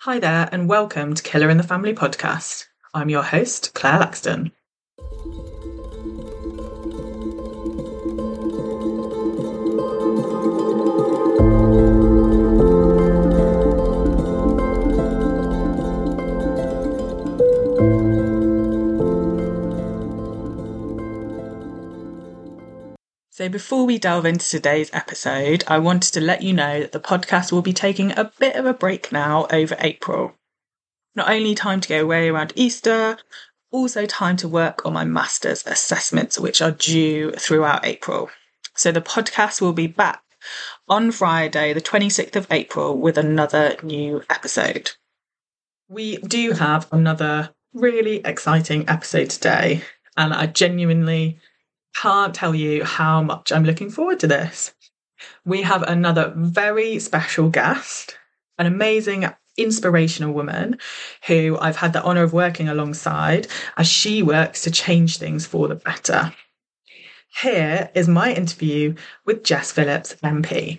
Hi there, and welcome to Killer in the Family podcast. I'm your host, Claire Laxton. So before we delve into today's episode, I wanted to let you know that the podcast will be taking a bit of a break now over April. Not only time to go away around Easter, also time to work on my master's assessments, which are due throughout April. So the podcast will be back on Friday, the 26th of April, with another new episode. We do have another really exciting episode today, and I genuinely can't tell you how much I'm looking forward to this. We have another very special guest, an amazing, inspirational woman who I've had the honour of working alongside as she works to change things for the better. Here is my interview with Jess Phillips, MP.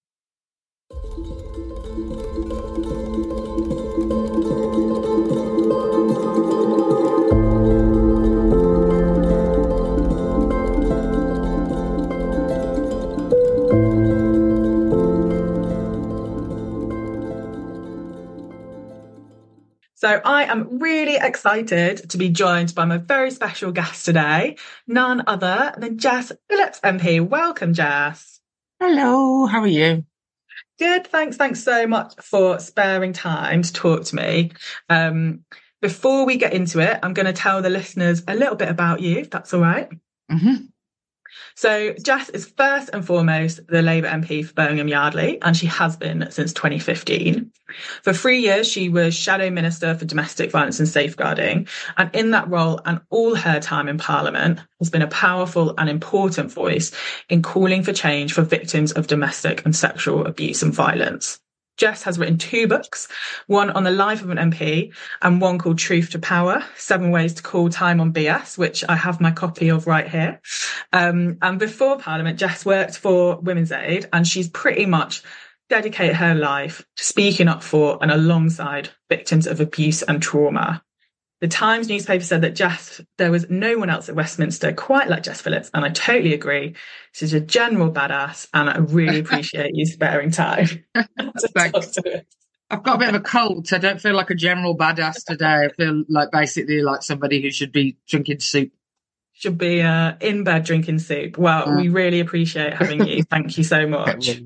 So I am really excited to be joined by my very special guest today, none other than Jess Phillips, MP. Welcome, Jess. Hello, how are you? Good, thanks. Thanks so much for sparing time to talk to me. Before we get into it, I'm going to tell the listeners a little bit about you, if that's all right. Mm-hmm. So Jess is first and foremost the Labour MP for Birmingham Yardley, and she has been since 2015. For 3 years, she was Shadow Minister for Domestic Violence and Safeguarding, and in that role and all her time in Parliament has been a powerful and important voice in calling for change for victims of domestic and sexual abuse and violence. Jess has written 2 books, one on the life of an MP and one called Truth to Power, 7 Ways to Call Time on BS, which I have my copy of right here. And before Parliament, Jess worked for Women's Aid, and she's pretty much dedicated her life to speaking up for and alongside victims of abuse and trauma. The Times newspaper said that there was no one else at Westminster quite like Jess Phillips, and I totally agree. She's a general badass, and I really appreciate you sparing time to talk to it. I've got a bit of a cold, so I don't feel like a general badass today. I feel like basically like somebody who should be drinking soup. Should be in bed drinking soup. Well, we really appreciate having you. Thank you so much.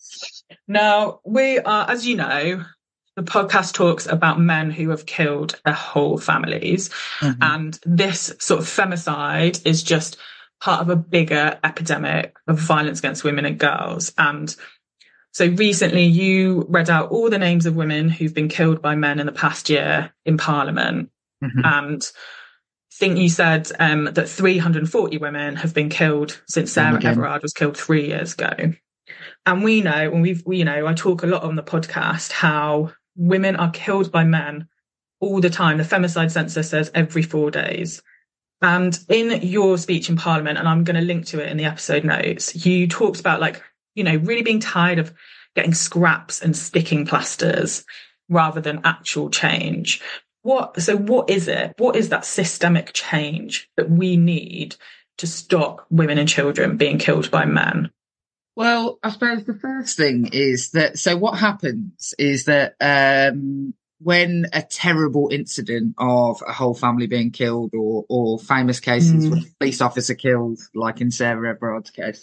Now, we are, as you know, the podcast talks about men who have killed their whole families. Mm-hmm. And this sort of femicide is just part of a bigger epidemic of violence against women and girls. And so recently you read out all the names of women who've been killed by men in the past year in Parliament. Mm-hmm. And I think you said that 340 women have been killed since Sarah Everard was killed 3 years ago. And we know, and I talk a lot on the podcast how women are killed by men all the time. The femicide census says every 4 days. And in your speech in Parliament, and I'm going to link to it in the episode notes, you talked about really being tired of getting scraps and sticking plasters rather than actual change. What is it? What is that systemic change that we need to stop women and children being killed by men? Well, I suppose the first thing is that, so what happens is that when a terrible incident of a whole family being killed or famous cases where a police officer killed, like in Sarah Everard's case,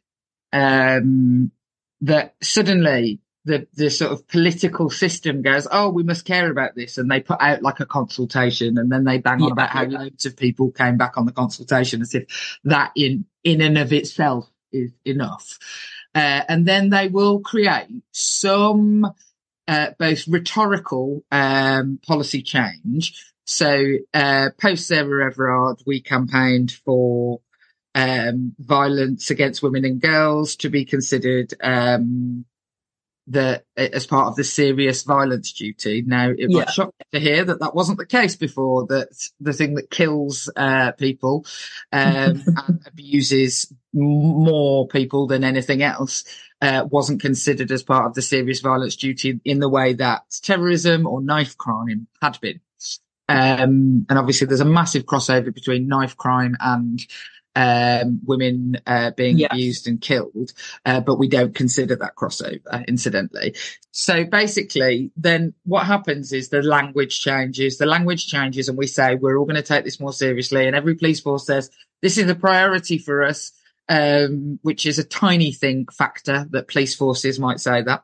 that suddenly the sort of political system goes, oh, we must care about this. And they put out like a consultation, and then they bang on about how loads of people came back on the consultation as if that in and of itself is enough. And then they will create some both rhetorical policy change. So post Sarah Everard, we campaigned for violence against women and girls to be considered that as part of the serious violence duty. Now, it might shock you to hear that that wasn't the case before, that the thing that kills people and abuses more people than anything else wasn't considered as part of the serious violence duty in the way that terrorism or knife crime had been. And obviously there's a massive crossover between knife crime and women being abused and killed, but we don't consider that crossover, incidentally. So basically, then what happens is the language changes. The language changes, and we say we're all going to take this more seriously. And every police force says this is a priority for us, which is a tiny factor that police forces might say that.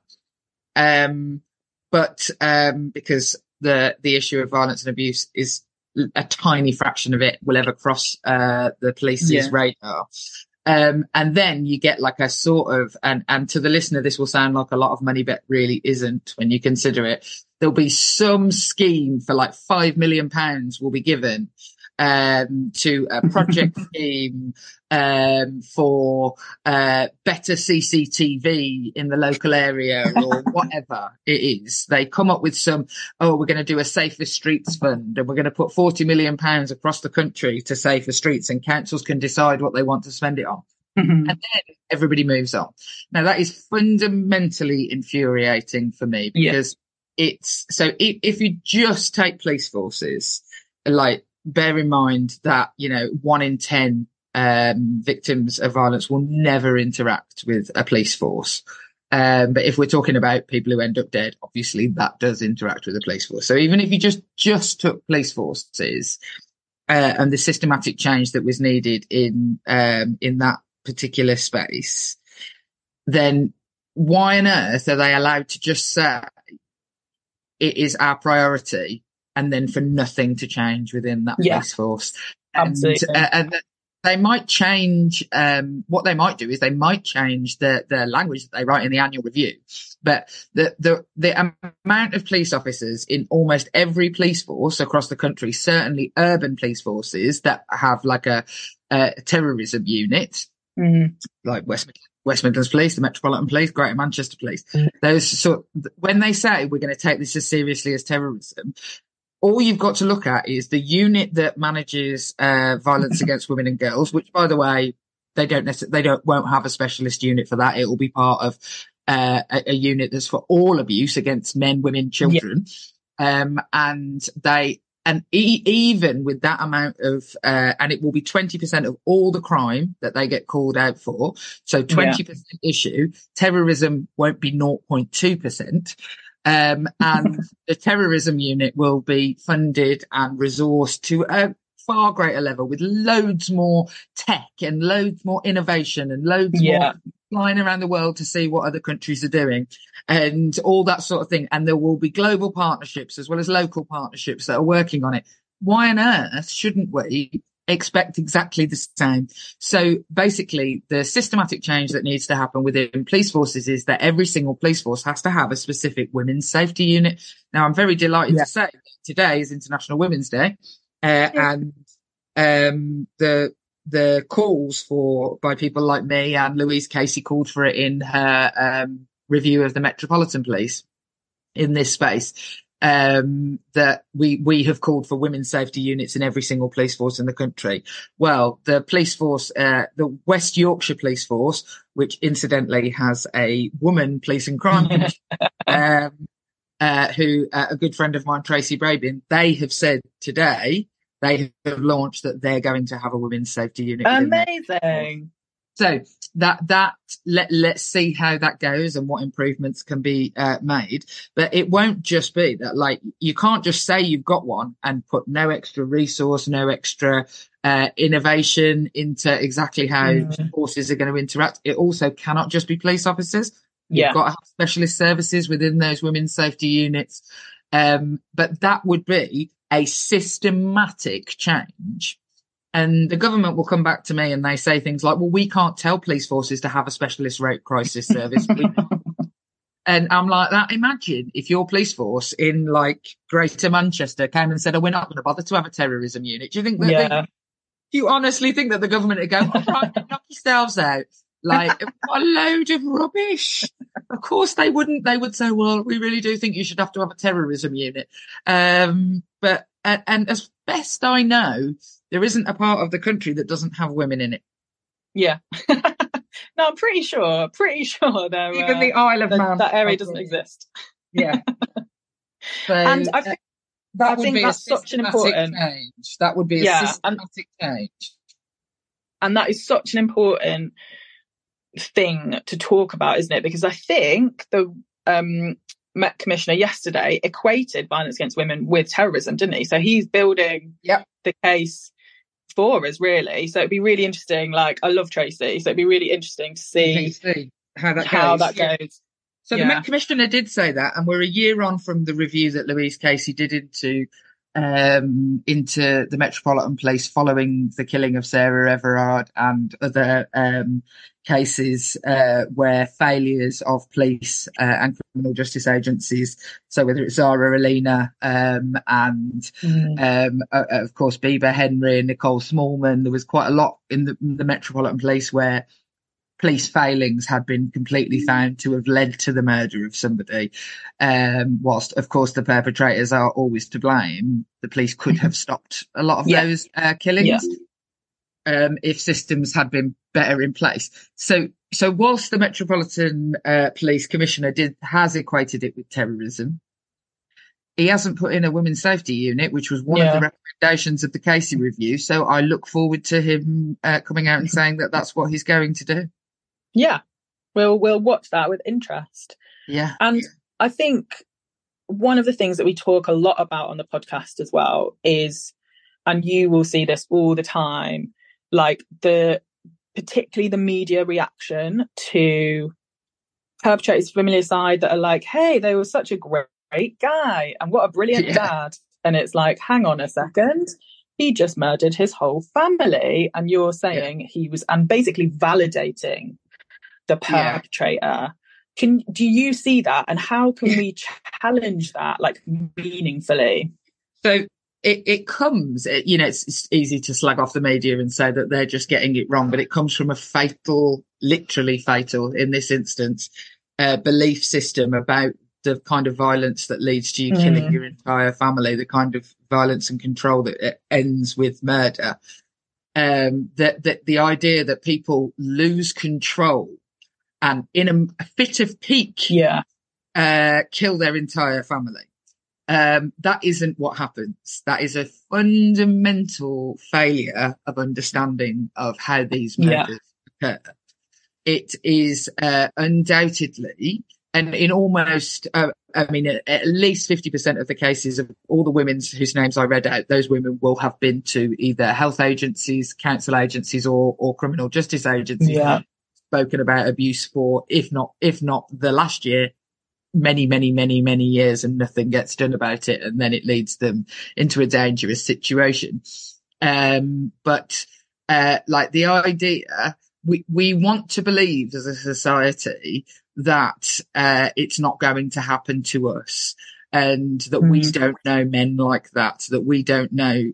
But because the issue of violence and abuse is a tiny fraction of it will ever cross the police's radar. And then you get like a sort of, and to the listener, this will sound like a lot of money, but really isn't when you consider it. There'll be some scheme for like £5 million will be given to a project scheme for better CCTV in the local area or whatever it is. They come up with some, we're going to do a Safer Streets fund and we're going to put £40 million across the country to safer streets, and councils can decide what they want to spend it on. And then everybody moves on. Now, that is fundamentally infuriating for me, because it's so if you just take police forces, like, bear in mind that, 1 in 10 victims of violence will never interact with a police force. But if we're talking about people who end up dead, obviously that does interact with the police force. So even if you just took police forces and the systematic change that was needed in that particular space, then why on earth are they allowed to just say it is our priority, and then for nothing to change within that police force? Absolutely. And they might change, what they might do is they might change the language that they write in the annual review. But the amount of police officers in almost every police force across the country, certainly urban police forces that have like a terrorism unit, like West Midlands Police, the Metropolitan Police, Greater Manchester Police, those when they say we're going to take this as seriously as terrorism, all you've got to look at is the unit that manages violence against women and girls, which, by the way, won't have a specialist unit for that. It will be part of a unit that's for all abuse against men, women, children. Even with that amount of, and it will be 20% of all the crime that they get called out for. So 20% issue, terrorism won't be 0.2%. And the terrorism unit will be funded and resourced to a far greater level, with loads more tech and loads more innovation and loads more flying around the world to see what other countries are doing and all that sort of thing. And there will be global partnerships as well as local partnerships that are working on it. Why on earth shouldn't we expect exactly the same? So basically, the systematic change that needs to happen within police forces is that every single police force has to have a specific women's safety unit. Now, I'm very delighted to say that today is International Women's Day, and the calls by people like me, and Louise Casey called for it in her review of the Metropolitan Police in this space. That we have called for women's safety units in every single police force in the country. Well, the police force, the West Yorkshire Police Force, which incidentally has a woman police and crime commissioner, who a good friend of mine, Tracy Brabin, they have said today they have launched that they're going to have a women's safety unit. Amazing. So let's see how that goes and what improvements can be made. But it won't just be that, like, you can't just say you've got one and put no extra resource, no extra innovation into exactly how forces are going to interact. It also cannot just be police officers. You've got to have specialist services within those women's safety units. But that would be a systematic change. And the government will come back to me and they say things like, well, we can't tell police forces to have a specialist rape crisis service. And I'm like, imagine if your police force in like Greater Manchester came and said, we're not going to bother to have a terrorism unit. Do you think that do you honestly think that the government would go, all right, knock yourselves out? Like, what a load of rubbish. Of course they wouldn't. They would say, well, we really do think you should have to have a terrorism unit. But as best I know, there isn't a part of the country that doesn't have women in it. Yeah. No, I'm pretty sure there even the Isle of Man, that area doesn't exist. Yeah. So, and I think that's such an important change. That would be a systematic change. And that is such an important thing to talk about, isn't it? Because I think the Met Commissioner yesterday equated violence against women with terrorism, didn't he? So he's building the case for us, really. So it'd be really interesting. Like, I love Tracy, so it'd be really interesting to see how that goes. So the Met Commissioner did say that, and we're a year on from the review that Louise Casey did into the Metropolitan Police following the killing of Sarah Everard and other cases where failures of police and criminal justice agencies, so whether it's Zara Alina and of course Bieber Henry and Nicole Smallman, there was quite a lot in the Metropolitan Police where police failings had been completely found to have led to the murder of somebody. Whilst, of course, the perpetrators are always to blame, the police could have stopped a lot of those killings if systems had been better in place. So whilst the Metropolitan Police Commissioner has equated it with terrorism, he hasn't put in a women's safety unit, which was one of the recommendations of the Casey review. So I look forward to him coming out and saying that that's what he's going to do. Yeah, we'll watch that with interest. Yeah. And I think one of the things that we talk a lot about on the podcast as well is, and you will see this all the time, like particularly the media reaction to perpetrators from familiar side that are like, hey, they were such a great guy and what a brilliant dad. And it's like, hang on a second. He just murdered his whole family. And you're saying he was, and basically validating the perpetrator. Do you see that? And how can we challenge that, like, meaningfully? So it comes, it's easy to slag off the media and say that they're just getting it wrong, but it comes from a literally fatal in this instance, belief system about the kind of violence that leads to you killing your entire family, the kind of violence and control that ends with murder. That the idea that people lose control and in a fit of pique, kill their entire family. That isn't what happens. That is a fundamental failure of understanding of how these murders occur. It is undoubtedly, and in almost, at least 50% of the cases of all the women whose names I read out, those women will have been to either health agencies, council agencies, or criminal justice agencies. Spoken about abuse for, if not the last year, many, many, many, many years, and nothing gets done about it. And then it leads them into a dangerous situation. But like the idea, we want to believe as a society that it's not going to happen to us, and that we don't know men like that we don't know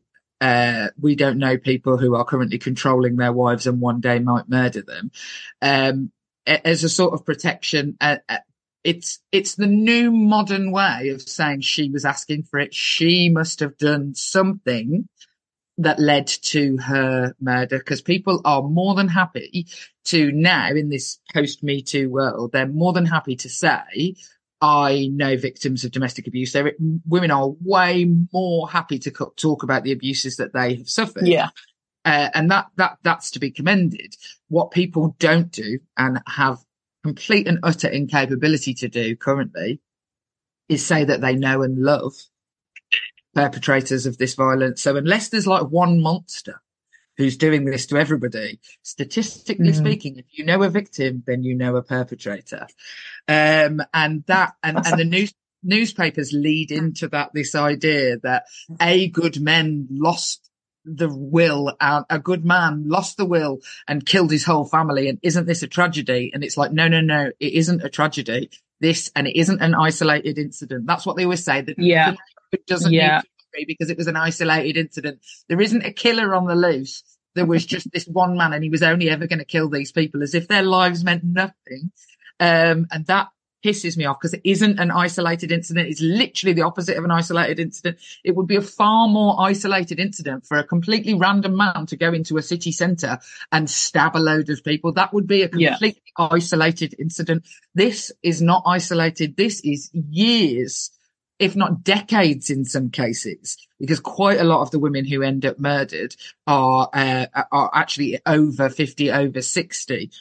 people who are currently controlling their wives and one day might murder them, as a sort of protection. It's the new modern way of saying she was asking for it. She must have done something that led to her murder, because people are more than happy to now, in this post-Me Too world, they're more than happy to say, I know victims of domestic abuse. Women are way more happy to talk about the abuses that they have suffered. Yeah. And that's to be commended. What people don't do, and have complete and utter incapability to do currently, is say that they know and love perpetrators of this violence. So unless there's like one monster who's doing this to everybody, statistically speaking, if you know a victim, then you know a perpetrator. And the newspapers lead into that, this idea that a good man lost the will, a good man lost the will and killed his whole family. And isn't this a tragedy? And it's like, no, it isn't a tragedy. And it isn't an isolated incident. That's what they always say. That it doesn't need to be, because it was an isolated incident. There isn't a killer on the loose there was just this one man and he was only ever going to kill these people as if their lives meant nothing. And that pisses me off because it isn't an isolated incident. It's literally the opposite of an isolated incident. It would be a far more isolated incident for a completely random man to go into a city centre and stab a load of people. That would be a completely isolated incident. This is not isolated. This is years, if not decades in some cases, because quite a lot of the women who end up murdered are actually over 50, over 60.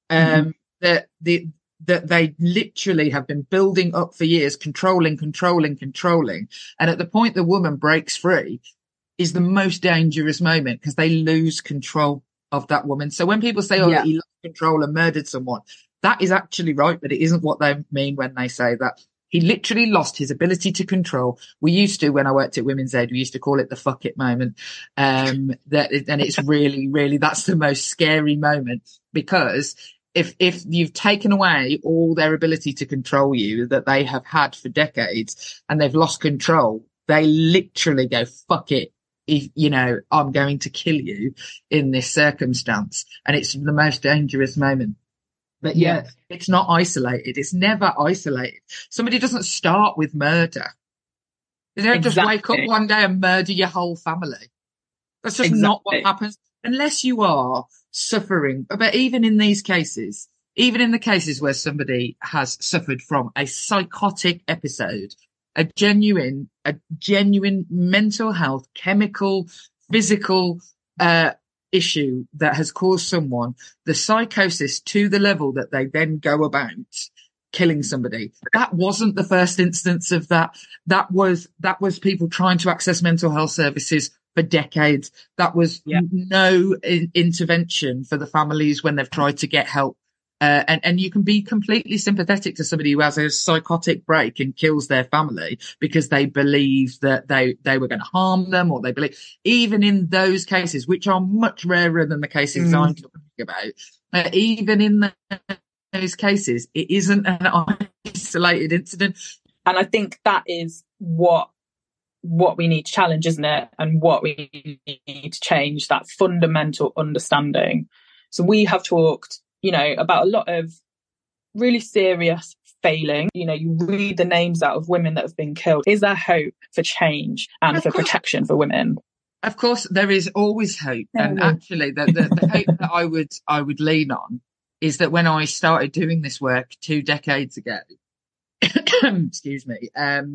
That they literally have been building up for years, controlling. And at the point the woman breaks free is the most dangerous moment because they lose control of that woman. So when people say, he lost control and murdered someone, that is actually right, but it isn't what they mean when they say that. He literally lost his ability to control. We used to, when I worked at Women's Aid, we used to call it the fuck it moment. And it's really, really, that's the most scary moment because if you've taken away all their ability to control you that they have had for decades and they've lost control, they literally go, fuck it. If, I'm going to kill you in this circumstance. And it's the most dangerous moment. But it's not isolated. It's never isolated. Somebody doesn't start with murder. They don't just wake up one day and murder your whole family. That's just not what happens unless you are suffering. But even in these cases, even in the cases where somebody has suffered from a psychotic episode, a genuine mental health, chemical, physical, issue that has caused someone the psychosis to the level that they then go about killing somebody. That wasn't the first instance of that. That was people trying to access mental health services for decades. That was no intervention for the families when they've tried to get help. And you can be completely sympathetic to somebody who has a psychotic break and kills their family because they believe that they were going to harm them, or they believe, even in those cases, which are much rarer than the cases I'm talking about, even in those cases, it isn't an isolated incident. And I think that is what we need to challenge, isn't it? And what we need to change, that fundamental understanding. So we have talked about a lot of really serious failing. You read the names out of women that have been killed. Is there hope for change and for protection for women? Of course, there is always hope. And actually, the hope that I would lean on is that when I started doing this work 2 decades ago, excuse me,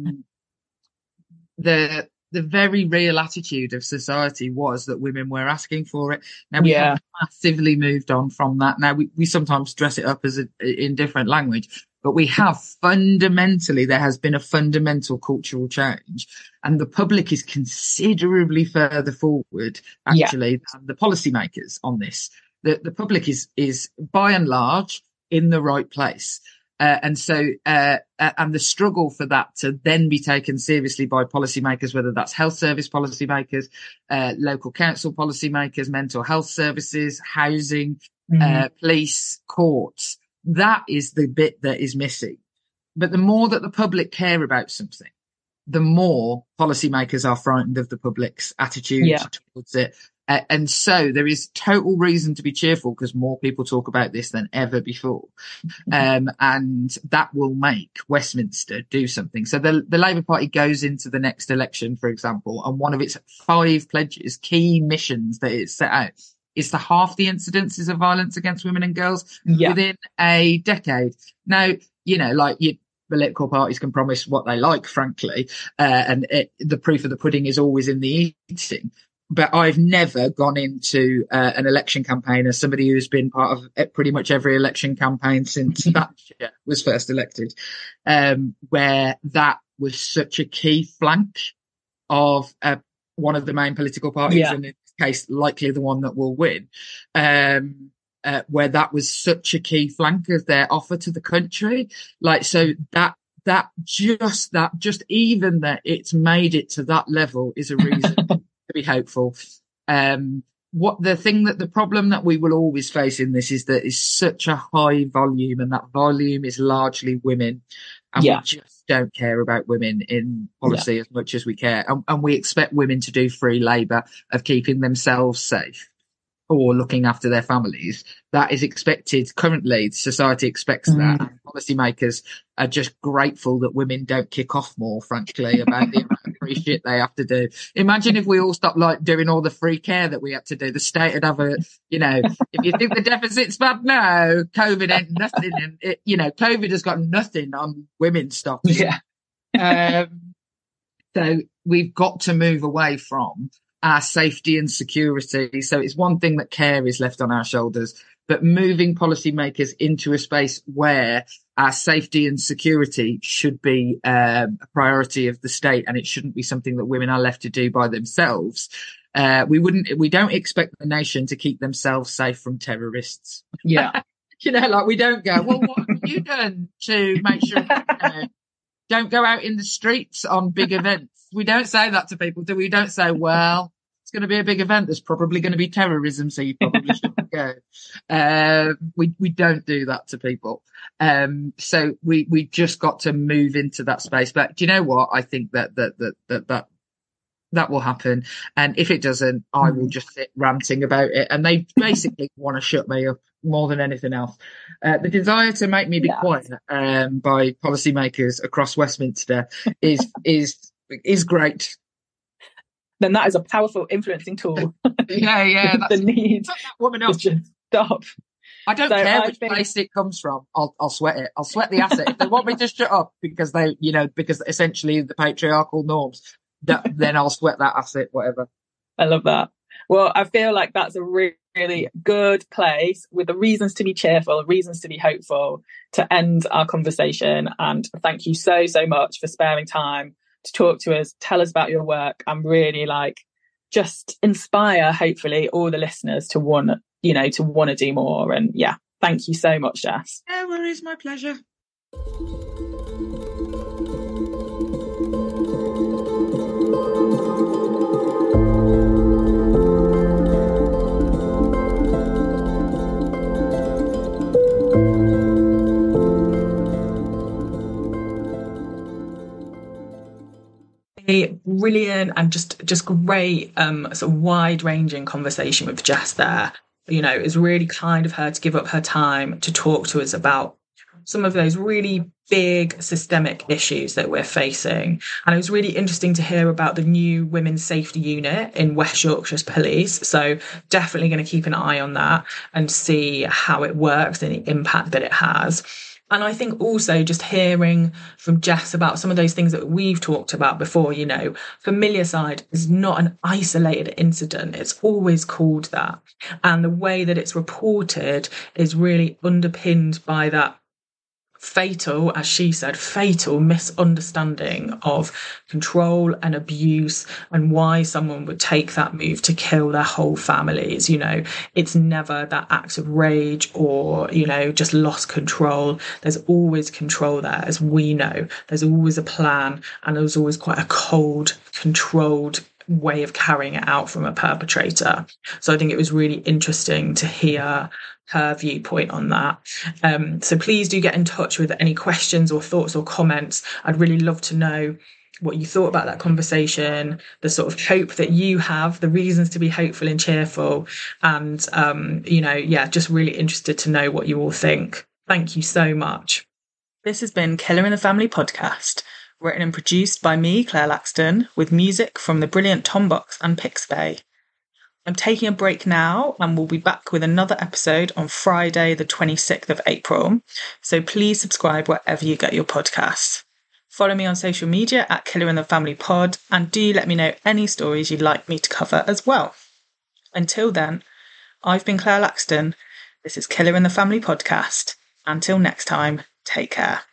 the very real attitude of society was that women were asking for it. Now we have massively moved on from that. Now we sometimes dress it up as in different language, but we have fundamentally, there has been a fundamental cultural change, and the public is considerably further forward actually than the policymakers on this. The public is by and large in the right place. And the struggle for that to then be taken seriously by policymakers, whether that's health service policymakers, local council policymakers, mental health services, housing, police, courts, that is the bit that is missing. But the more that the public care about something, the more policymakers are frightened of the public's attitude towards it. And so there is total reason to be cheerful because more people talk about this than ever before. And that will make Westminster do something. So the Labour Party goes into the next election, for example, and one of its 5 pledges, key missions that it's set out, is to halve the incidences of violence against women and girls within a decade. Now, political parties can promise what they like, frankly, and the proof of the pudding is always in the eating. But I've never gone into an election campaign as somebody who's been part of pretty much every election campaign since Thatcher was first elected, where that was such a key flank of one of the main political parties, and in this case, likely the one that will win, where that was such a key flank of their offer to the country. So just even that it's made it to that level is a reason to be hopeful. The problem that we will always face in this is that it's such a high volume, and that volume is largely women, and we just don't care about women in policy as much as we care, and we expect women to do free labour of keeping themselves safe. or looking after their families. That is expected currently. Society expects that. Policymakers are just grateful that women don't kick off more, frankly, about the amount of free shit they have to do. Imagine if we all stopped like doing all the free care that we had to do. The state would have a, if you think the deficit's bad now, COVID ain't nothing. And COVID has got nothing on women's stuff. Yeah. So we've got to move away from our safety and security. So it's one thing that care is left on our shoulders, but moving policymakers into a space where our safety and security should be a priority of the state, and it shouldn't be something that women are left to do by themselves. We don't expect the nation to keep themselves safe from terrorists. Yeah. We don't go, well, what have you done to make sure don't go out in the streets on big events? We don't say that to people, do we? Don't say, well, it's going to be a big event. There's probably going to be terrorism, so you probably shouldn't go. We don't do that to people. So we just got to move into that space. But do you know what? I think that will happen. And if it doesn't, I will just sit ranting about it. And they basically want to shut me up more than anything else. The desire to make me be quiet by policymakers across Westminster is great. Then that is a powerful influencing tool. Yeah. The need that woman up. to just stop. I don't care which place it comes from. I'll sweat it. I'll sweat the asset. If they want me to shut up because because essentially the patriarchal norms, then I'll sweat that asset, whatever. I love that. Well, I feel like that's a really good place with the reasons to be cheerful, reasons to be hopeful, to end our conversation. And thank you so much for sparing time to talk to us, tell us about your work, and really just inspire, hopefully, all the listeners to want to do more. And thank you so much, Jess. No worries, my pleasure. Brilliant and just great sort of wide-ranging conversation with Jess there. It was really kind of her to give up her time to talk to us about some of those really big systemic issues that we're facing. And it was really interesting to hear about the new Women's Safety Unit in West Yorkshire's Police. So definitely going to keep an eye on that and see how it works and the impact that it has. And I think also just hearing from Jess about some of those things that we've talked about before, familicide is not an isolated incident. It's always called that. And the way that it's reported is really underpinned by that fatal, as she said, fatal misunderstanding of control and abuse and why someone would take that move to kill their whole families. It's never that act of rage or, just lost control. There's always control there, as we know. There's always a plan, and there's always quite a cold, controlled way of carrying it out from a perpetrator. So I think it was really interesting to hear her viewpoint on that. So please do get in touch with any questions or thoughts or comments. I'd really love to know what you thought about that conversation, the sort of hope that you have, the reasons to be hopeful and cheerful, and just really interested to know what you all think. Thank you so much. This has been Killer in the Family podcast, written and produced by me, Claire Laxton, with music from the brilliant Tom Box and Pixabay. I'm taking a break now and we'll be back with another episode on Friday, the 26th of April. So please subscribe wherever you get your podcasts. Follow me on social media at Killer in the Family Pod, and do let me know any stories you'd like me to cover as well. Until then, I've been Claire Laxton. This is Killer in the Family podcast. Until next time, take care.